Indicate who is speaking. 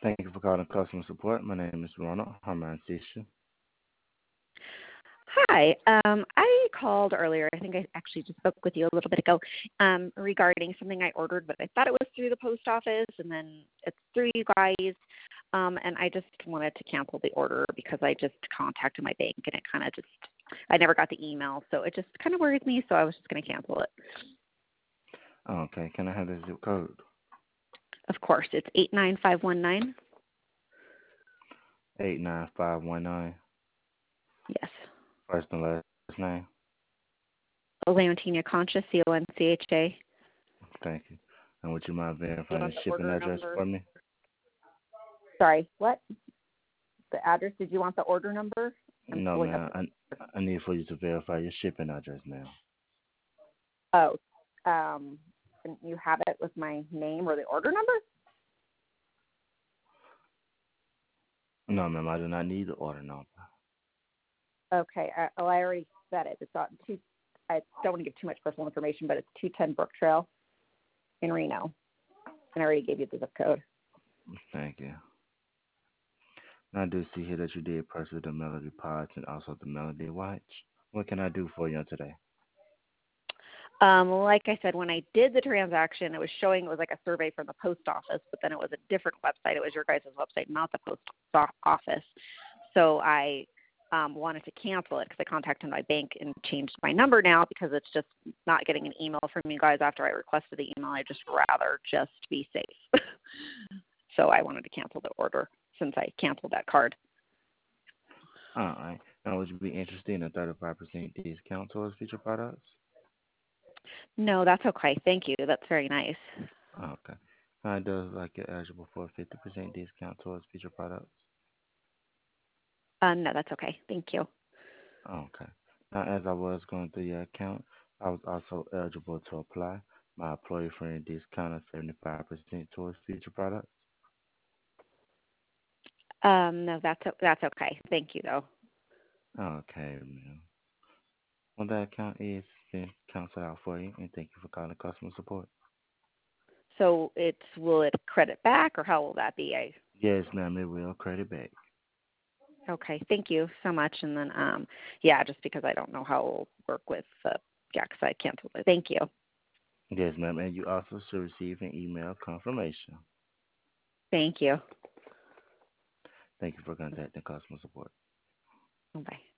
Speaker 1: Thank you for calling customer support. My name is Ronald. How may I assist you?
Speaker 2: Hi. I called earlier. I think I actually just spoke with you a little bit ago regarding something I ordered, but I thought it was through the post office, and then it's through you guys. And I just wanted to cancel the order because I just contacted my bank, and it kind of just I never got the email, so it just kind of worries me. So I was just going to cancel it.
Speaker 1: Okay. Can I have the zip code?
Speaker 2: Of course, it's 89519.
Speaker 1: 89519.
Speaker 2: Yes,
Speaker 1: First and last name.
Speaker 2: Leontina Concha, Concha.
Speaker 1: Thank you. And would you mind
Speaker 2: You
Speaker 1: verifying
Speaker 2: want
Speaker 1: the
Speaker 2: the
Speaker 1: shipping
Speaker 2: order
Speaker 1: address
Speaker 2: number?
Speaker 1: for me?
Speaker 2: Sorry, what? The address? Did you want the order number? I'm
Speaker 1: No,
Speaker 2: pulling up.
Speaker 1: ma'am. I need for you to verify your shipping address now.
Speaker 2: Oh, and you have it with my name or the order number?
Speaker 1: No, ma'am. I do not need the order number.
Speaker 2: Okay. I already said it. It's on two. I don't want to give too much personal information, but it's 210 Brook Trail in Reno, and I already gave you the zip code.
Speaker 1: Thank you. And I do see here that you did purchase the Melody Pods and also the Melody Watch. What can I do for you today?
Speaker 2: Like I said, when I did the transaction, it was showing it was like a survey from the post office, but then it was a different website. It was your guys' website, not the post office. So I wanted to cancel it because I contacted my bank and changed my number now because it's just not getting an email from you guys after I requested the email. I just rather just be safe. So I wanted to cancel the order since I canceled that card.
Speaker 1: All right. Now, would you be interested in a 35% discount towards future products?
Speaker 2: No, that's okay. Thank you. That's very nice.
Speaker 1: Okay. I does like you're eligible for a 50% discount towards future products.
Speaker 2: No, that's okay. Thank you.
Speaker 1: Okay. Now, as I was going through your account, I was also eligible to apply my employee friendly discount of 75% towards future products.
Speaker 2: No, that's okay. Thank you, though.
Speaker 1: Okay, ma'am. Well, that account is been canceled out for you, and thank you for calling customer support.
Speaker 2: So will it credit back, or how will that be?
Speaker 1: Yes, ma'am, it will credit back.
Speaker 2: Okay. Thank you so much. And then, yeah, just because I don't know how it'll work with, yeah, because I canceled it. Thank you.
Speaker 1: Yes, ma'am, and you also should receive an email confirmation.
Speaker 2: Thank you.
Speaker 1: Thank you for contacting customer support.
Speaker 2: Bye.